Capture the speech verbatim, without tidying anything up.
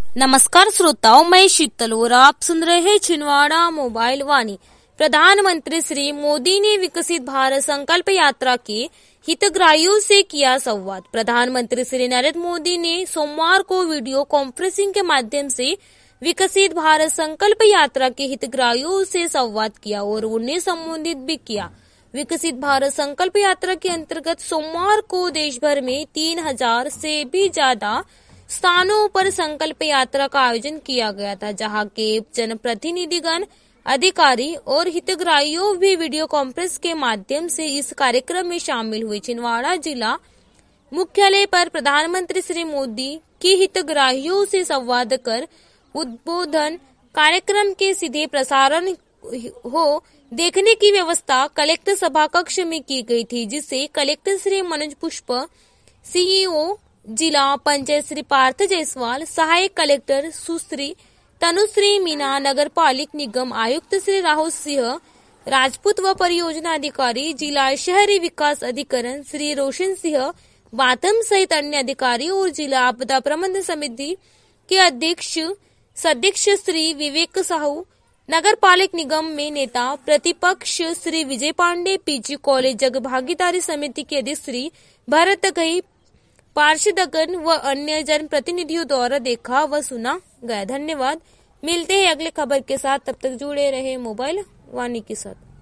नमस्कार श्रोताओं, मैं शीतल और आप सुन रहे हैं छिंदवाड़ा मोबाइल वाणी। प्रधानमंत्री श्री मोदी ने विकसित भारत संकल्प यात्रा के हितग्राहियों से किया संवाद। प्रधानमंत्री श्री नरेंद्र मोदी ने सोमवार को वीडियो कॉन्फ्रेंसिंग के माध्यम से विकसित भारत संकल्प यात्रा के हितग्राहियों से संवाद किया और उन्हें संबोधित भी किया। विकसित भारत संकल्प यात्रा के अंतर्गत सोमवार को देश भर में तीन हजार से भी ज्यादा स्थानों पर संकल्प यात्रा का आयोजन किया गया था, जहां के जनप्रतिनिधिगण, अधिकारी और हितग्राहियों भी वीडियो कॉन्फ्रेंस के माध्यम से इस कार्यक्रम में शामिल हुए। छिंदवाड़ा जिला मुख्यालय पर प्रधानमंत्री श्री मोदी की हितग्राहियों से संवाद कर उद्बोधन कार्यक्रम के सीधे प्रसारण हो देखने की व्यवस्था कलेक्टर सभा कक्ष में की गई थी, जिसे कलेक्टर श्री मनोज पुष्प, सीईओ जिला पंचायत श्री पार्थ जायसवाल, सहायक कलेक्टर सुश्री तनुश्री मीना, नगर पालिक निगम आयुक्त श्री राहुल सिंह राजपूत व परियोजना अधिकारी जिला शहरी विकास अधिकरण श्री रोशन सिंह बाथम सहित अन्य अधिकारी और जिला आपदा प्रबंधन समिति के अध्यक्ष सदस्य श्री विवेक साहू, नगर पालिक निगम में नेता प्रतिपक्ष श्री विजय पांडे, पीजी कॉलेज जग भागीदारी समिति के अध्यक्ष श्री भरत गई, पार्षदगण व अन्य जनप्रतिनिधियों द्वारा देखा व सुना गया। धन्यवाद। मिलते हैं अगले खबर के साथ, तब तक जुड़े रहे मोबाइल वाणी के साथ।